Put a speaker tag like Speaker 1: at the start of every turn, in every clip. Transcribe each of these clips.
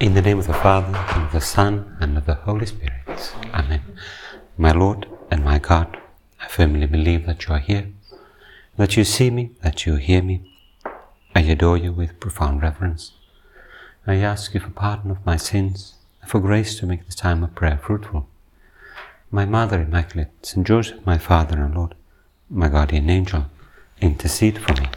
Speaker 1: In the name of the Father, and of the Son, and of the Holy Spirit. Amen. My Lord and my God, I firmly believe that you are here, that you see me, that you hear me. I adore you with profound reverence. I ask you for pardon of my sins, and for grace to make this time of prayer fruitful. My Mother Immaculate, Saint Joseph, my Father and Lord, my guardian angel, intercede for me.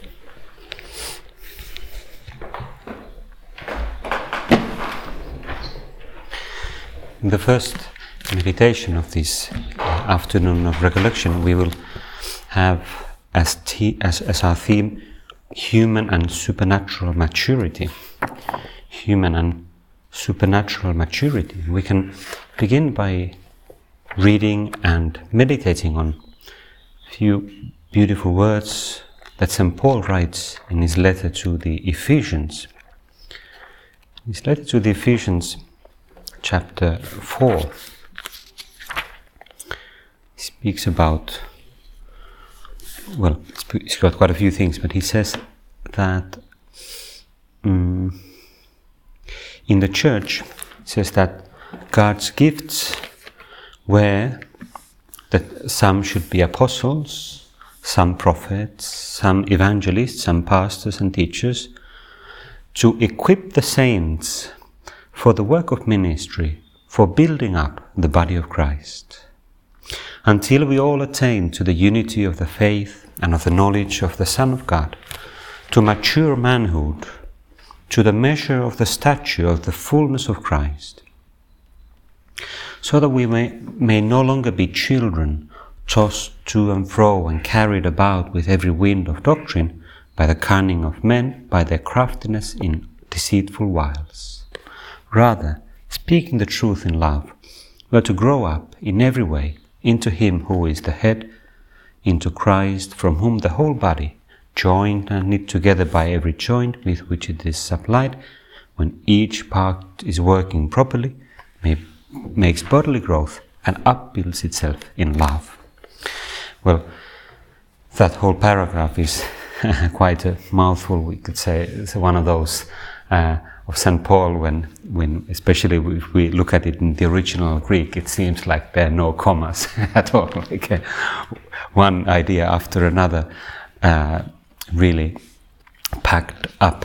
Speaker 1: In the first meditation of this afternoon of recollection, we will have as our theme human and supernatural maturity. Human and supernatural maturity. We can begin by reading and meditating on a few beautiful words that St. Paul writes in his letter to the Ephesians. His letter to the Ephesians, chapter 4, speaks about, well, it's got quite a few things, but he says that in the church, he says that God's gifts were that some should be apostles, some prophets, some evangelists, some pastors and teachers, to equip the saints for the work of ministry, for building up the body of Christ, until we all attain to the unity of the faith and of the knowledge of the Son of God, to mature manhood, to the measure of the stature of the fullness of Christ, so that we may no longer be children, tossed to and fro and carried about with every wind of doctrine, by the cunning of men, by their craftiness in deceitful wiles. Rather, speaking the truth in love, we are to grow up in every way into Him who is the head, into Christ, from whom the whole body, joined and knit together by every joint with which it is supplied, when each part is working properly, makes bodily growth and upbuilds itself in love. Well, that whole paragraph is quite a mouthful, we could say. It's one of those of St. Paul, when especially if we look at it in the original Greek, it seems like there are no commas at all, like one idea after another, really packed up.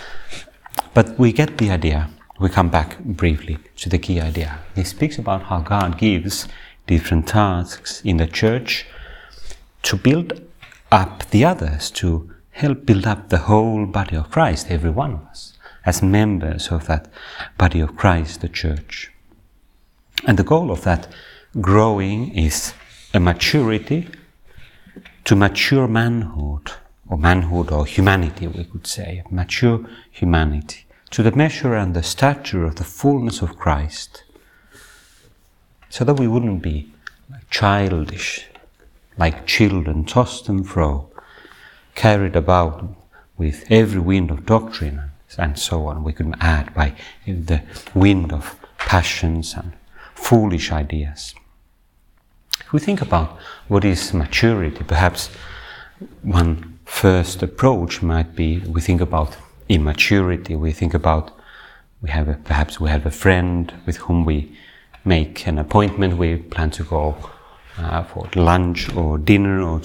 Speaker 1: But we get the idea. We come back briefly to the key idea. He speaks about how God gives different tasks in the church to build up the others, to help build up the whole body of Christ, every one of us, as members of that body of Christ, the church. And the goal of that growing is a maturity, to mature manhood or humanity, we could say, mature humanity, to the measure and the stature of the fullness of Christ, so that we wouldn't be childish, like children tossed and fro, carried about with every wind of doctrine, and so on. We could add by the wind of passions and foolish ideas. If we think about what is maturity, perhaps one first approach might be, we think about immaturity. We think about perhaps we have a friend with whom we make an appointment. We plan to go for lunch or dinner, or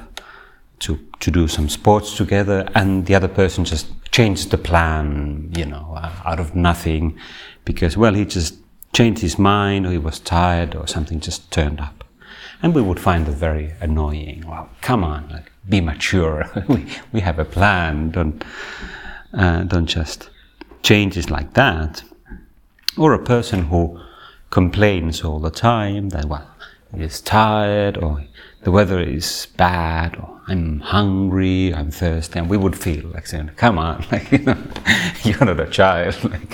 Speaker 1: to do some sports together, and the other person just changed the plan, out of nothing, because, well, he just changed his mind, or he was tired, or something just turned up. And we would find it very annoying. Well, come on, be mature. we have a plan. Don't just change it like that. Or a person who complains all the time that, well, he is tired, or the weather is bad, or I'm hungry, I'm thirsty, and we would feel like saying, come on, you're not a child.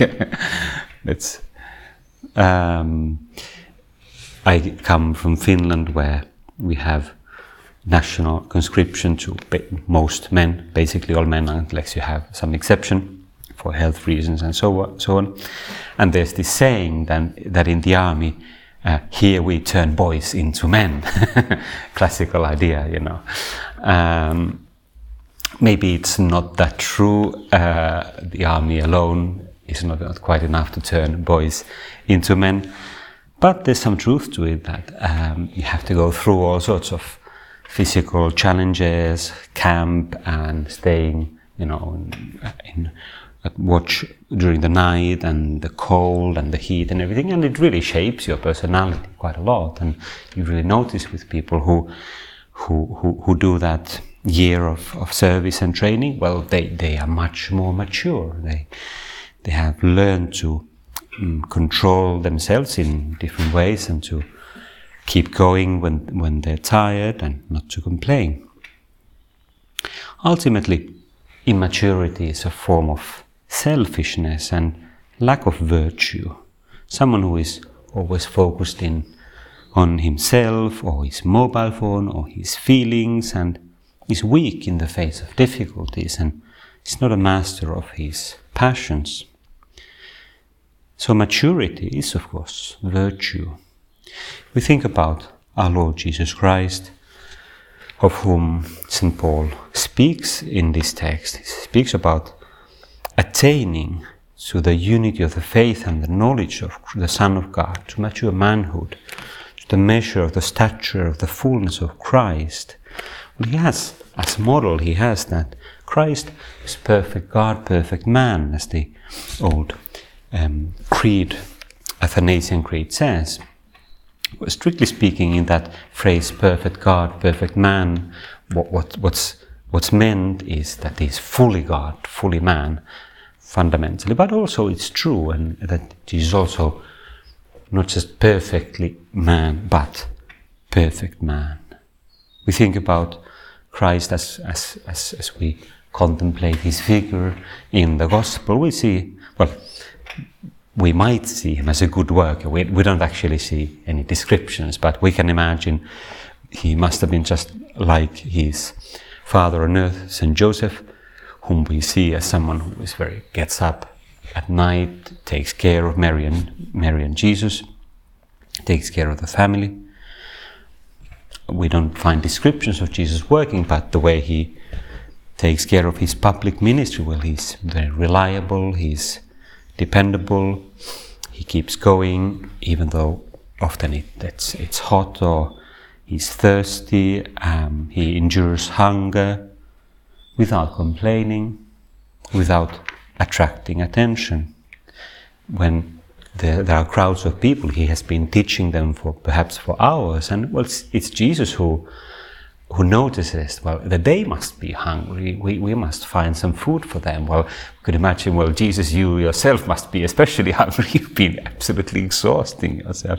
Speaker 1: I come from Finland, where we have national conscription to most men, basically all men, unless you have some exception for health reasons and so on. And there's this saying that in the army, here we turn boys into men. Classical idea, Maybe it's not that true. The army alone is not quite enough to turn boys into men. But there's some truth to it, that you have to go through all sorts of physical challenges, camp and staying, at watch during the night and the cold and the heat and everything, and it really shapes your personality quite a lot. And you really notice with people who do that year of service and training, well, they are much more mature. They have learned to control themselves in different ways and to keep going when they're tired and not to complain. Ultimately, immaturity is a form of selfishness and lack of virtue. Someone who is always focused on himself or his mobile phone or his feelings and is weak in the face of difficulties and is not a master of his passions. So maturity is, of course, virtue. We think about our Lord Jesus Christ, of whom St. Paul speaks in this text. He speaks about attaining to the unity of the faith and the knowledge of the Son of God, to mature manhood, to the measure of the stature of the fullness of Christ. Well, he has, as model, he has that Christ is perfect God, perfect man, as the old creed, Athanasian Creed says. Strictly speaking, in that phrase, perfect God, perfect man, what's meant is that he's fully God, fully man, fundamentally. But also it's true, and that he's also not just perfectly man, but perfect man. We think about Christ as we contemplate his figure in the Gospel. We see, we might see him as a good worker. We don't actually see any descriptions, but we can imagine he must have been just like his father on earth, St. Joseph, whom we see as someone who is gets up at night, takes care of Mary and Jesus, takes care of the family. We don't find descriptions of Jesus working, but the way he takes care of his public ministry, well, he's very reliable, he's dependable, he keeps going, even though often it's hot or he's thirsty, he endures hunger without complaining, without attracting attention. When there are crowds of people, he has been teaching them perhaps for hours, and it's Jesus who notices, that they must be hungry, we must find some food for them. Well, we could imagine, Jesus, you yourself must be especially hungry, you've been absolutely exhausting yourself.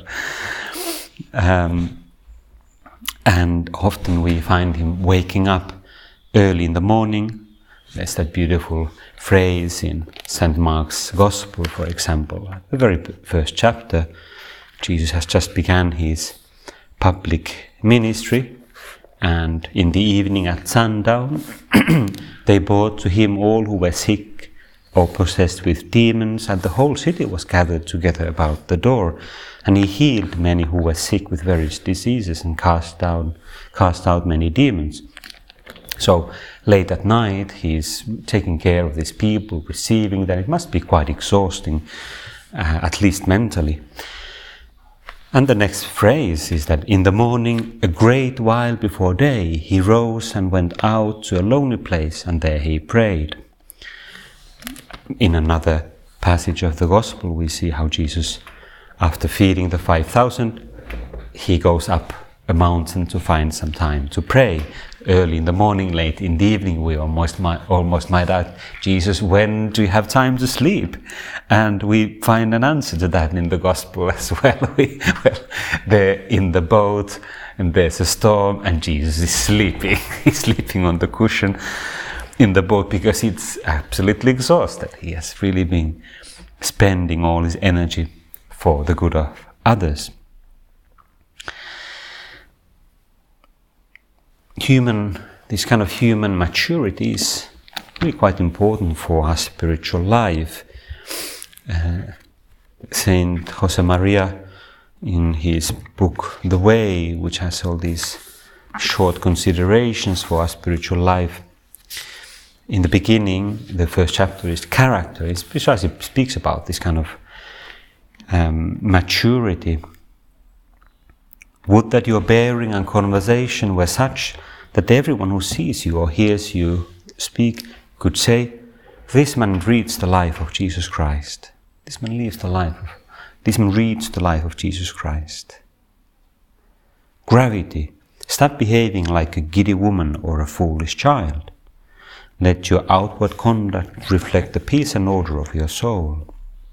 Speaker 1: And often we find him waking up early in the morning. There's that beautiful phrase in St. Mark's Gospel, for example, the very first chapter. Jesus has just begun his public ministry, and in the evening at sundown, they brought to him all who were sick or possessed with demons, and the whole city was gathered together about the door. And he healed many who were sick with various diseases and cast out many demons. So late at night, he's taking care of these people, receiving them. It must be quite exhausting, at least mentally. And the next phrase is that in the morning, a great while before day, he rose and went out to a lonely place, and there he prayed. In another passage of the Gospel, we see how Jesus, after feeding the 5,000, he goes up a mountain to find some time to pray. Early in the morning, late in the evening, we almost might ask, Jesus, when do you have time to sleep? And we find an answer to that in the Gospel as well. They're in the boat, and there's a storm, and Jesus is sleeping. He's sleeping on the cushion in the boat because he's absolutely exhausted. He has really been spending all his energy for the good of others. This kind of human maturity is really quite important for our spiritual life. Saint Josemaria, in his book The Way, which has all these short considerations for our spiritual life, in the beginning, the first chapter is character. It precisely speaks about this kind of maturity. Would that your bearing and conversation were such that everyone who sees you or hears you speak could say, "This man reads the life of Jesus Christ. This man reads the life of Jesus Christ." Gravity. Stop behaving like a giddy woman or a foolish child. Let your outward conduct reflect the peace and order of your soul.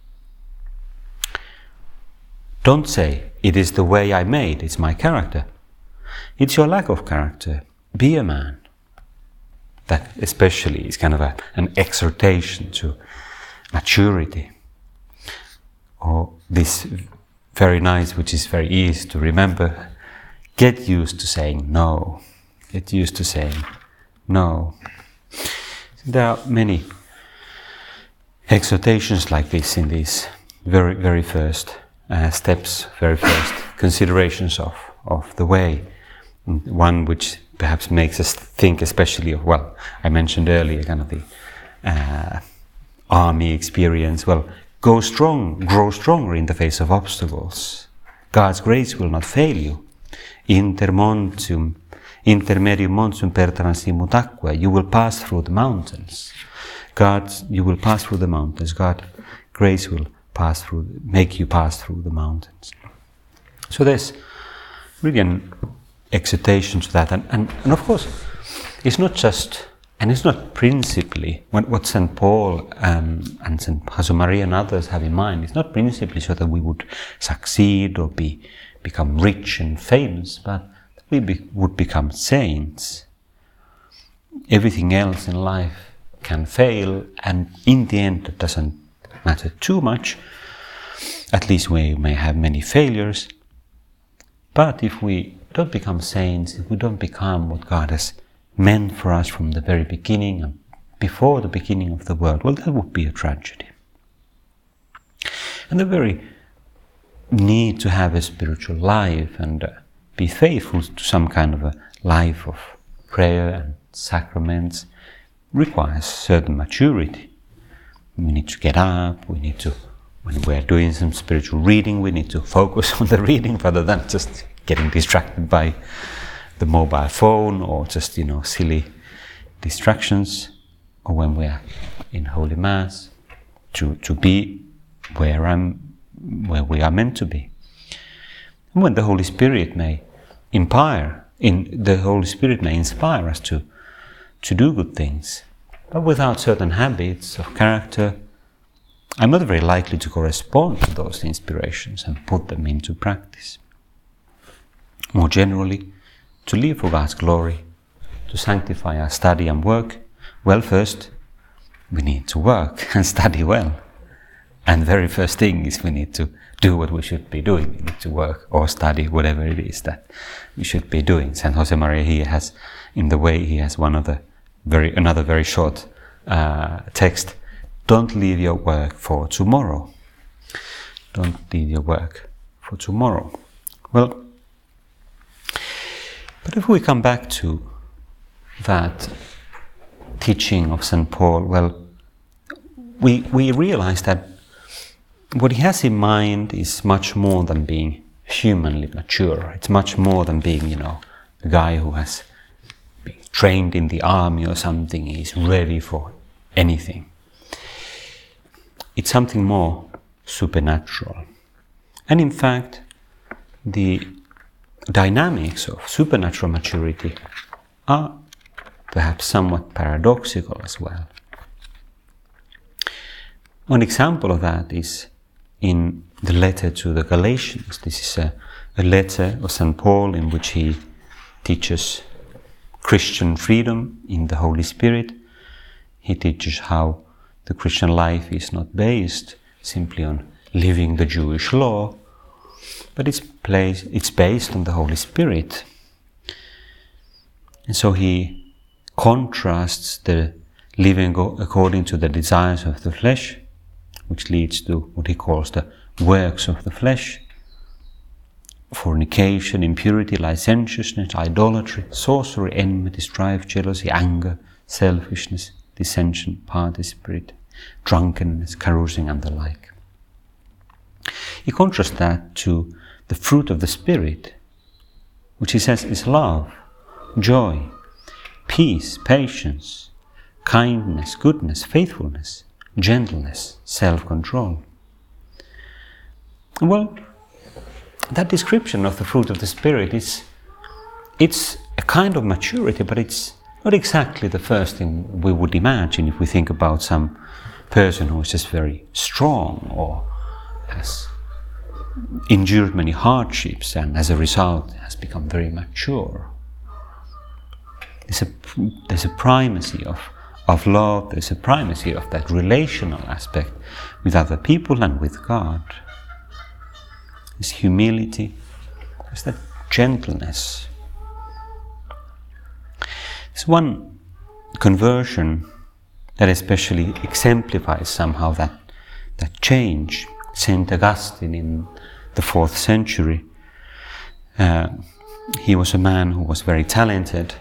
Speaker 1: Don't say, "It is the way I made, it's my character." It's your lack of character. Be a man. That especially is kind of an exhortation to maturity. Or this very nice, which is very easy to remember, get used to saying no. Get used to saying no. There are many exhortations like this in these very, very first steps, very first considerations of the way. One which perhaps makes us think especially of, well, I mentioned earlier kind of the army experience. Well, go strong, grow stronger in the face of obstacles. God's grace will not fail you. Intermedium montium per transimut aquae. You will pass through the mountains. You will pass through the mountains. God's grace will make you pass through the mountains. So there's really an exhortation to that, and of course, it's not just, and it's not principally what St. Paul and St. Josemaria and others have in mind. It's not principally so that we would succeed or become rich and famous, but we would become saints. Everything else in life can fail, and in the end it doesn't matter too much. At least we may have many failures, but if we don't become saints, if we don't become what God has meant for us from the very beginning and before the beginning of the world, well, that would be a tragedy. And the very need to have a spiritual life and be faithful to some kind of a life of prayer and sacraments requires certain maturity. We need to get up, when we're doing some spiritual reading, we need to focus on the reading rather than just getting distracted by the mobile phone or just, silly distractions. Or when we're in Holy Mass, to be where we are meant to be. And when the Holy Spirit may inspire us to do good things, but without certain habits of character, I'm not very likely to correspond to those inspirations and put them into practice. More generally, to live for God's glory, to sanctify our study and work, well, first, we need to work and study well. And the very first thing is we need to do what we should be doing. We need to work or study, whatever it is that we should be doing. St. Josemaria, he has another very short text. Don't leave your work for tomorrow. Don't leave your work for tomorrow. Well, but if we come back to that teaching of St. Paul, well, we realize that what he has in mind is much more than being humanly mature. It's much more than being, a guy who has been trained in the army or something. He's ready for anything. It's something more supernatural. And in fact, the dynamics of supernatural maturity are perhaps somewhat paradoxical as well. One example of that is in the letter to the Galatians. This is a letter of St. Paul in which he teaches Christian freedom in the Holy Spirit. He teaches how the Christian life is not based simply on living the Jewish law, but it's based on the Holy Spirit. And so he contrasts the living according to the desires of the flesh, which leads to what he calls the works of the flesh: fornication, impurity, licentiousness, idolatry, sorcery, enmity, strife, jealousy, anger, selfishness, dissension, party spirit, drunkenness, carousing and the like. He contrasts that to the fruit of the Spirit, which he says is love, joy, peace, patience, kindness, goodness, faithfulness, gentleness, self-control. Well, that description of the fruit of the Spirit it's a kind of maturity, but it's not exactly the first thing we would imagine if we think about some person who is just very strong or has endured many hardships and as a result has become very mature. There's a primacy of love, there's a primacy of that relational aspect with other people and with God. There's humility, there's that gentleness. There's one conversion that especially exemplifies somehow that change. Saint Augustine in the 4th century, he was a man who was very talented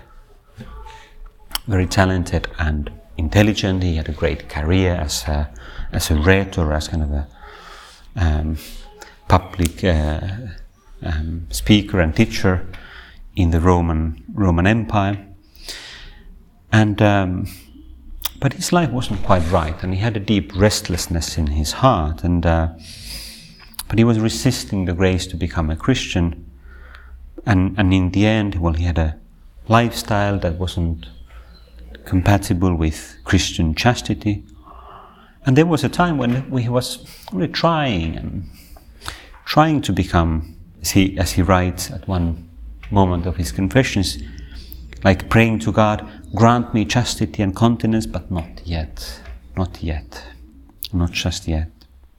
Speaker 1: and intelligent. He had a great career as a rhetor, as kind of a public speaker and teacher in the Roman Empire. And but his life wasn't quite right, and he had a deep restlessness in his heart. And but he was resisting the grace to become a Christian. And in the end, well, he had a lifestyle that wasn't compatible with Christian chastity. And there was a time when he was really trying to become, as he writes at one moment of his confessions, like praying to God, grant me chastity and continence, but not yet, not just yet.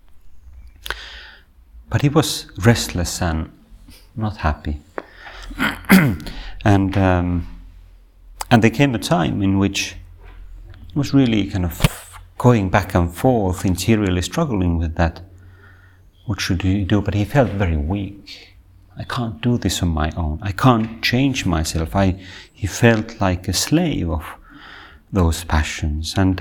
Speaker 1: But he was restless and not happy. And there came a time in which he was really kind of going back and forth, interiorly struggling with that. What should he do? But he felt very weak. I can't do this on my own. I can't change myself. He felt like a slave of those passions. And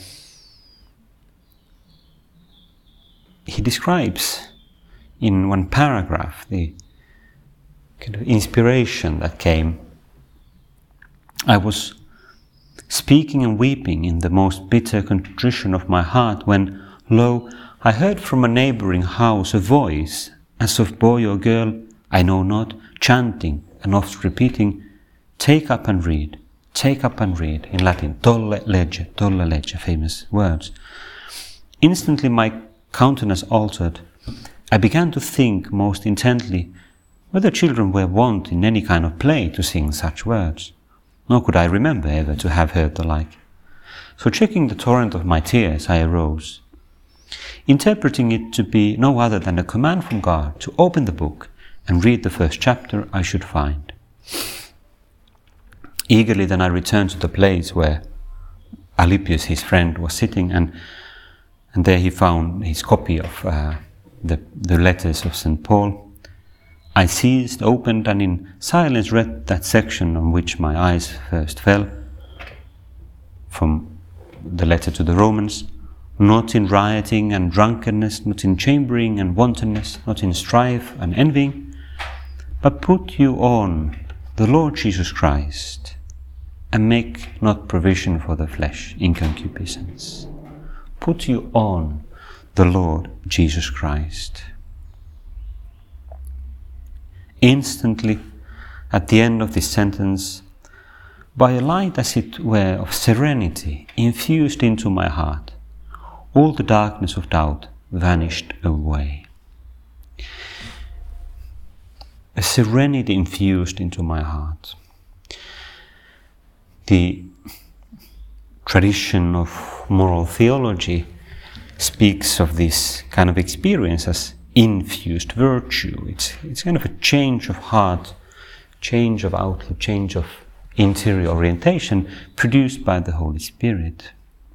Speaker 1: he describes in one paragraph the kind of inspiration that came. I was speaking and weeping in the most bitter contrition of my heart when, lo, I heard from a neighboring house a voice, as of boy or girl, I know not, chanting and oft repeating, take up and read, in Latin, tolle legge, famous words. Instantly my countenance altered. I began to think most intently whether children were wont in any kind of play to sing such words. Nor could I remember ever to have heard the like. So checking the torrent of my tears, I arose, interpreting it to be no other than a command from God to open the book and read the first chapter I should find. Eagerly then I returned to the place where Alypius, his friend, was sitting, and there he found his copy of the letters of St. Paul. I seized, opened, and in silence read that section on which my eyes first fell, from the letter to the Romans. Not in rioting and drunkenness, not in chambering and wantonness, not in strife and envying, but put you on the Lord Jesus Christ, and make not provision for the flesh in concupiscence. Put you on the Lord Jesus Christ. Instantly, at the end of this sentence, by a light as it were of serenity infused into my heart, all the darkness of doubt vanished away. A serenity infused into my heart. The tradition of moral theology speaks of this kind of experience as infused virtue. It's kind of a change of heart, change of outlook, change of interior orientation produced by the Holy Spirit.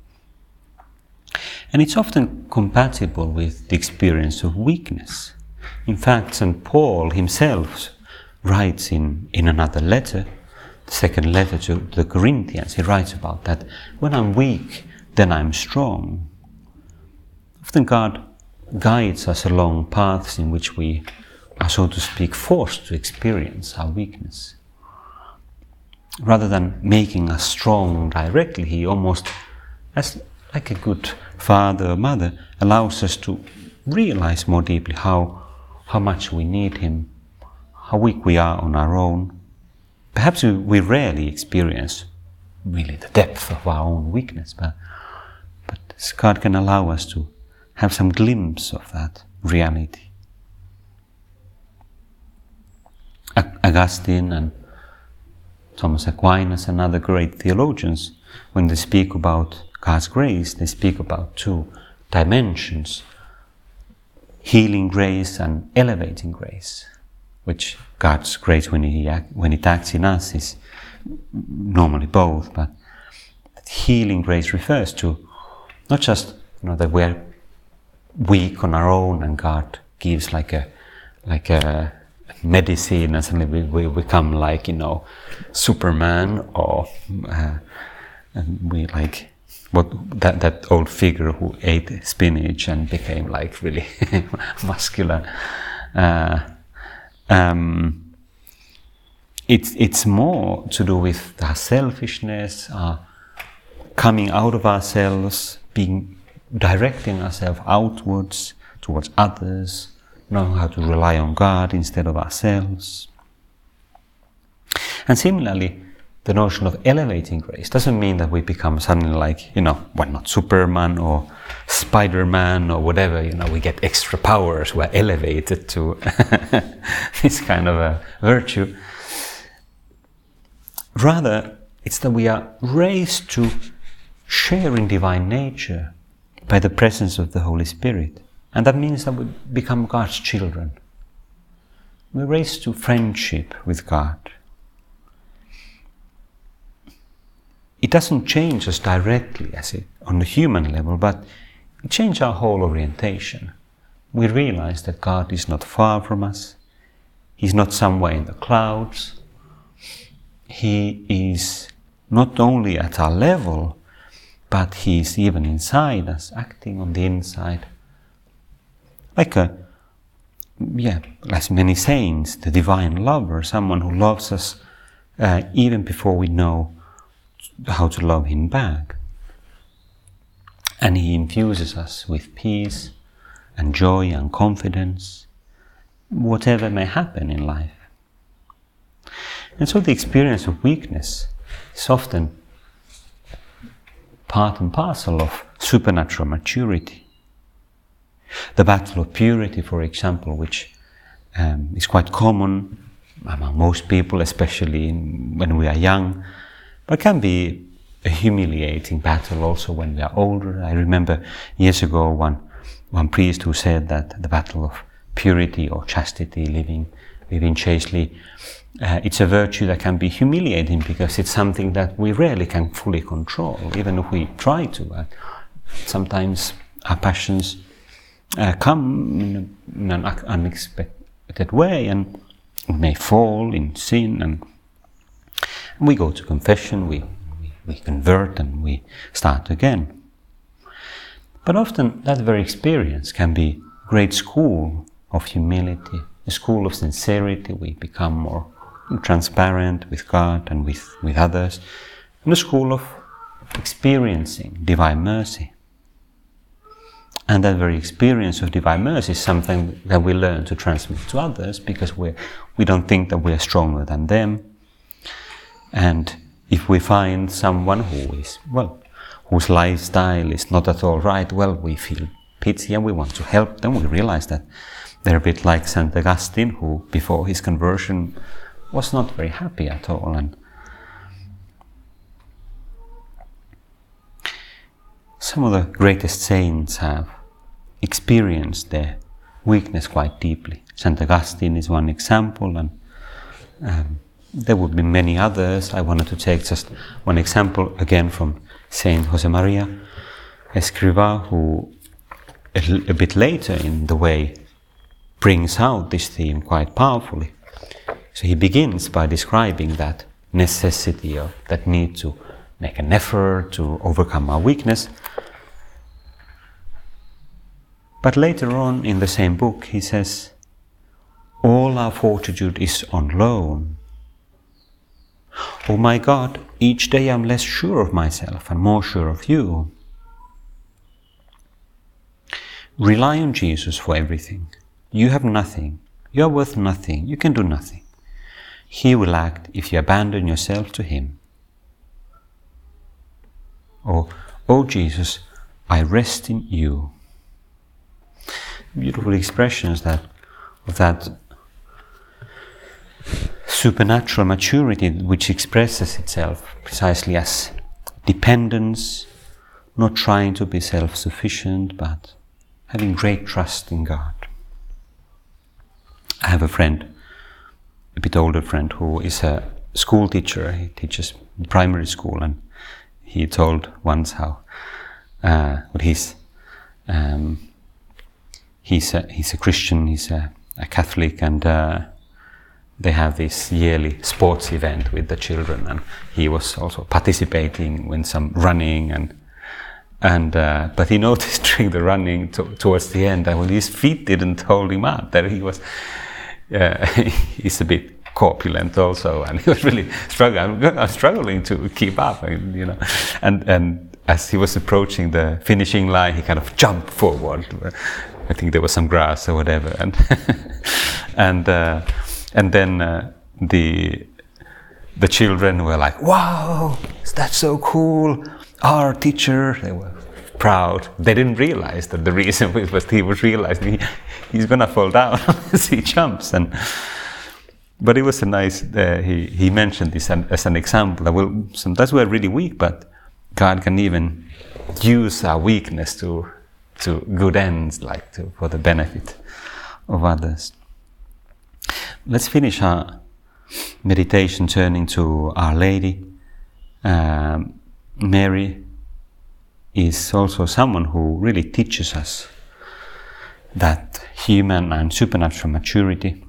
Speaker 1: And it's often compatible with the experience of weakness. In fact, St. Paul himself writes in another letter, second letter to the Corinthians, he writes about that. When I'm weak, then I'm strong. Often God guides us along paths in which we are, so to speak, forced to experience our weakness. Rather than making us strong directly, he almost, as like a good father or mother, allows us to realize more deeply how much we need him, how weak we are on our own. Perhaps we rarely experience really the depth of our own weakness, but God can allow us to have some glimpse of that reality. Augustine and Thomas Aquinas and other great theologians, when they speak about God's grace, they speak about two dimensions: healing grace and elevating grace, which God's grace, when it acts in us, is normally both. But healing grace refers to not just that we're weak on our own and God gives like a medicine and suddenly we become like Superman, or and we like that old figure who ate spinach and became like really muscular. It's more to do with our selfishness, coming out of ourselves, directing ourselves outwards towards others, knowing how to rely on God instead of ourselves. And similarly, the notion of elevating grace doesn't mean that we become suddenly like, we're not Superman or Spider-Man or whatever, we get extra powers, we're elevated to this kind of a virtue. Rather, it's that we are raised to share in divine nature by the presence of the Holy Spirit. And that means that we become God's children. We're raised to friendship with God. It doesn't change us directly on the human level, but it changes our whole orientation. We realize that God is not far from us. He's not somewhere in the clouds. He is not only at our level, but He's even inside us, acting on the inside. Like many saints, the divine lover, someone who loves us even before we know how to love Him back. And He infuses us with peace and joy and confidence, whatever may happen in life. And so the experience of weakness is often part and parcel of supernatural maturity. The battle of purity, for example, which is quite common among most people, especially when we are young, but can be a humiliating battle also when we are older. I remember years ago one priest who said that the battle of purity or chastity, living chastely, it's a virtue that can be humiliating because it's something that we rarely can fully control, even if we try to. Sometimes our passions come in an unexpected way, and we may fall in sin, and we go to confession, we convert, and we start again. But often that very experience can be a great school of humility, a school of sincerity. We become more transparent with God and with others, and a school of experiencing divine mercy. And that very experience of divine mercy is something that we learn to transmit to others, because we don't think that we are stronger than them. And if we find someone whose lifestyle is not at all right, we feel pity and we want to help them. We realize that they're a bit like St. Augustine, who before his conversion was not very happy at all. And some of the greatest saints have experienced their weakness quite deeply. St. Augustine is one example, and there would be many others. I wanted to take just one example again from Saint Josemaria Escrivá, who a bit later in the way brings out this theme quite powerfully. So he begins by describing that necessity or that need to make an effort to overcome our weakness. But later on in the same book he says, all our fortitude is on loan. Oh my God, each day I'm less sure of myself and more sure of you. Rely on Jesus for everything. You have nothing. You are worth nothing. You can do nothing. He will act if you abandon yourself to Him. Or, oh Jesus, I rest in you. Beautiful expressions of that supernatural maturity which expresses itself precisely as dependence, not trying to be self-sufficient, but having great trust in God. I have a friend, a bit older friend, who is a school teacher. He teaches primary school, and he told once how he's a Christian, he's a Catholic, and they have this yearly sports event with the children, and he was also participating in some running, but he noticed during the running towards the end that when his feet didn't hold him up, that he was he's a bit corpulent also, and he was really struggling to keep up, and as he was approaching the finishing line, he kind of jumped forward. I think there was some grass or whatever, and then the children were like, "Wow, that's so cool! Our teacher." They were proud. They didn't realize that the reason was he was realizing he's gonna fall down as he jumps. But it was a nice. He mentioned this as an example that sometimes we're really weak, but God can even use our weakness to good ends, for the benefit of others. Let's finish our meditation turning to Our Lady. Mary is also someone who really teaches us that human and supernatural maturity.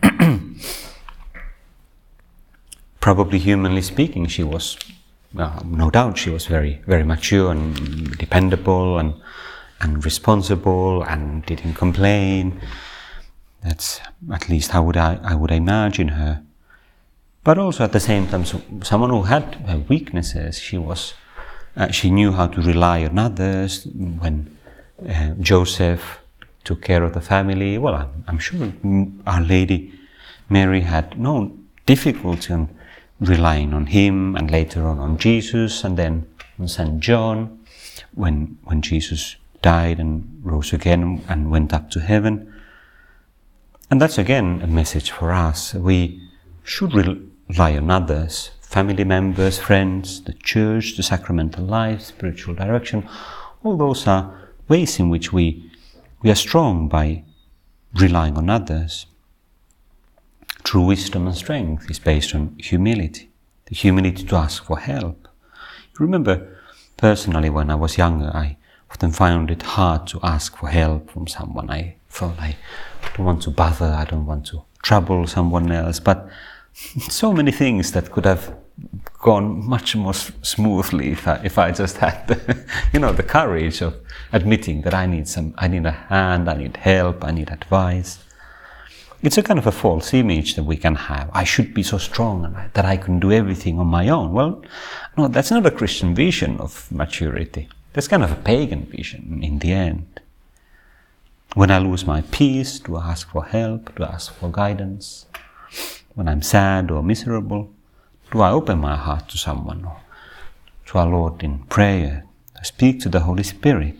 Speaker 1: Probably humanly speaking, she was, no doubt, she was very, very mature and dependable and responsible and didn't complain. That's at least how I would imagine her. But also at the same time, someone who had weaknesses. She knew how to rely on others. When Joseph took care of the family, well, I'm sure Our Lady Mary had no difficulty on relying on him, and later on Jesus, and then on St. John, when Jesus died and rose again and went up to heaven. And that's again a message for us. We should rely on others, family members, friends, the church, the sacramental life, spiritual direction. All those are ways in which we are strong by relying on others. True wisdom and strength is based on humility, the humility to ask for help. I remember personally when I was younger, I often found it hard to ask for help from someone. I thought, I don't want to bother, I don't want to trouble someone else, but so many things that could have gone much more smoothly if I just had the courage of admitting that I need a hand, I need help, I need advice. It's a kind of a false image that we can have. I should be so strong and that I can do everything on my own. Well, no, that's not a Christian vision of maturity. That's kind of a pagan vision in the end. When I lose my peace, do I ask for help? Do I ask for guidance? When I'm sad or miserable, do I open my heart to someone or to our Lord in prayer? I speak to the Holy Spirit.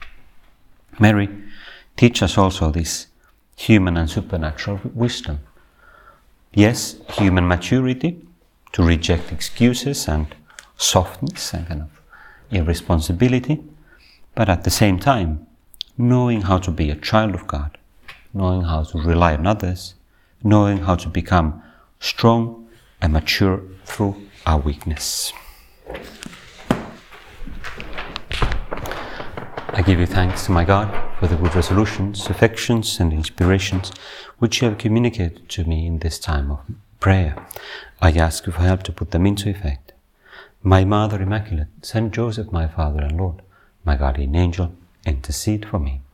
Speaker 1: Mary teaches us also this human and supernatural wisdom. Yes, human maturity, to reject excuses and softness and kind of irresponsibility, but at the same time, knowing how to be a child of God, knowing how to rely on others, knowing how to become strong and mature through our weakness. I give you thanks, my God, for the good resolutions, affections and inspirations which you have communicated to me in this time of prayer. I ask you for help to put them into effect. My Mother Immaculate, Saint Joseph, my Father and Lord, my guardian angel, intercede for me.